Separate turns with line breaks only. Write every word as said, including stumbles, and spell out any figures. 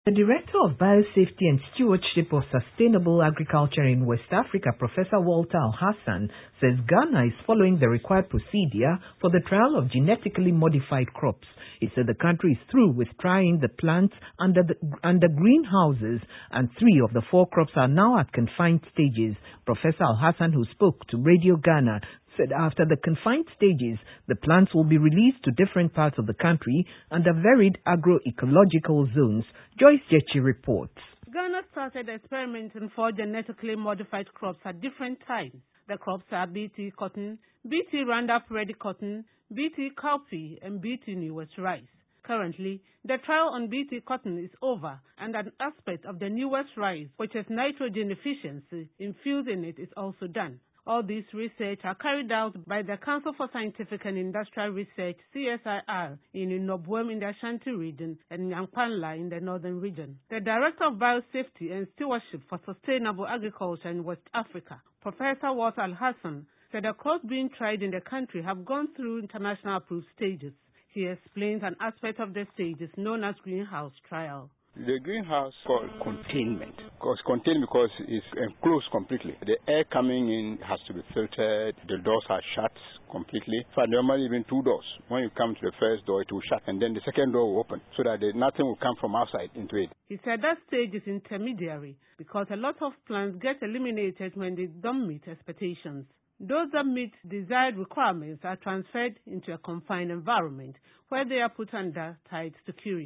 The Director of Biosafety and Stewardship of Sustainable Agriculture in West Africa, Professor Walter Al-Hassan, says Ghana is following the required procedure for the trial of genetically modified crops. He said the country is through with trying the plants under, the, under greenhouses, and three of the four crops are now at confined stages. Professor Al-Hassan, who spoke to Radio Ghana, said after the confined stages, the plants will be released to different parts of the country under varied agroecological zones. Joyce Jechi reports.
Ghana started experimenting for genetically modified crops at different times. The crops are B T cotton, B T Roundup Ready cotton, B T cowpea, and B T newest rice. Currently, the trial on B T cotton is over, and an aspect of the newest rice, which has nitrogen efficiency infused in it, is also done. All these research are carried out by the Council for Scientific and Industrial Research, C S I R, in Nobwem in the Ashanti region and Nyankpanla in the northern region. The Director of Biosafety and Stewardship for Sustainable Agriculture in West Africa, Professor Walter Al-Hassan, said the crops being tried in the country have gone through international approved stages. He explains an aspect of the stages known as greenhouse trial.
The greenhouse is called containment. Because contained because it's enclosed completely. The air coming in has to be filtered. The doors are shut completely. So normally even two doors. When you come to the first door, it will shut, and then the second door will open, so that nothing will come from outside into it.
He said that stage is intermediary because a lot of plants get eliminated when they don't meet expectations. Those that meet desired requirements are transferred into a confined environment where they are put under tight security.